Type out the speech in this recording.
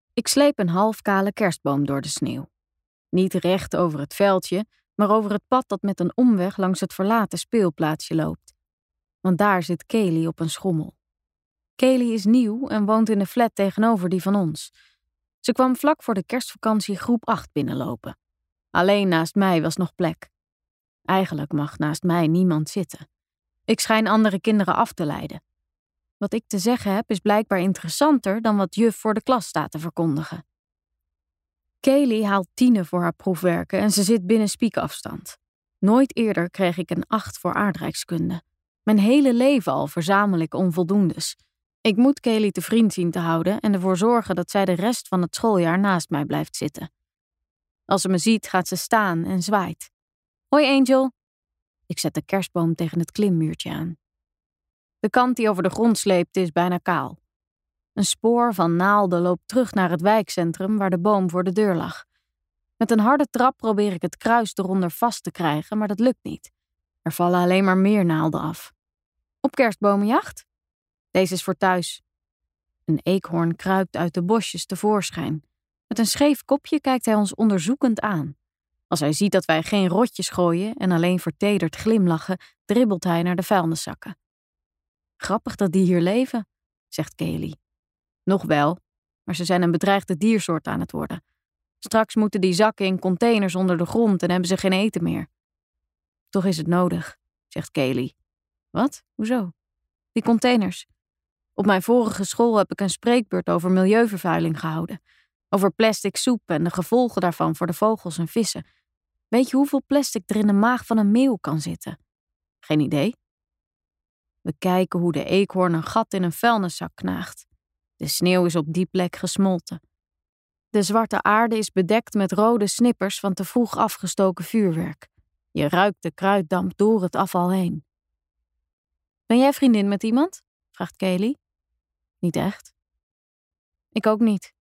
Ik sleep een halfkale kerstboom door de sneeuw. Niet recht over het veldje, maar over het pad dat met een omweg langs het verlaten speelplaatsje loopt. Want daar zit Kaylee op een schommel. Kaylee is nieuw en woont in de flat tegenover die van ons. Ze kwam vlak voor de kerstvakantie groep 8 binnenlopen. Alleen naast mij was nog plek. Eigenlijk mag naast mij niemand zitten. Ik schijn andere kinderen af te leiden. Wat ik te zeggen heb is blijkbaar interessanter dan wat juf voor de klas staat te verkondigen. Kaylee haalt 10 voor haar proefwerken en ze zit binnen spiekafstand. Nooit eerder kreeg ik een 8 voor aardrijkskunde. Mijn hele leven al verzamel ik onvoldoendes. Ik moet Kaylee te vriend zien te houden en ervoor zorgen dat zij de rest van het schooljaar naast mij blijft zitten. Als ze me ziet gaat ze staan en zwaait. Hoi Angel. Ik zet de kerstboom tegen het klimmuurtje aan. De kant die over de grond sleept is bijna kaal. Een spoor van naalden loopt terug naar het wijkcentrum waar de boom voor de deur lag. Met een harde trap probeer ik het kruis eronder vast te krijgen, maar dat lukt niet. Er vallen alleen maar meer naalden af. Op kerstbomenjacht? Deze is voor thuis. Een eekhoorn kruipt uit de bosjes tevoorschijn. Met een scheef kopje kijkt hij ons onderzoekend aan. Als hij ziet dat wij geen rotjes gooien en alleen vertederd glimlachen, dribbelt hij naar de vuilniszakken. Grappig dat die hier leven, zegt Kaylee. Nog wel, maar ze zijn een bedreigde diersoort aan het worden. Straks moeten die zakken in containers onder de grond en hebben ze geen eten meer. Toch is het nodig, zegt Kaylee. Wat? Hoezo? Die containers. Op mijn vorige school heb ik een spreekbeurt over milieuvervuiling gehouden. Over plastic soep en de gevolgen daarvan voor de vogels en vissen. Weet je hoeveel plastic er in de maag van een meeuw kan zitten? Geen idee. We kijken hoe de eekhoorn een gat in een vuilniszak knaagt. De sneeuw is op die plek gesmolten. De zwarte aarde is bedekt met rode snippers van te vroeg afgestoken vuurwerk. Je ruikt de kruiddamp door het afval heen. Ben jij vriendin met iemand? Vraagt Kaylee. Niet echt. Ik ook niet.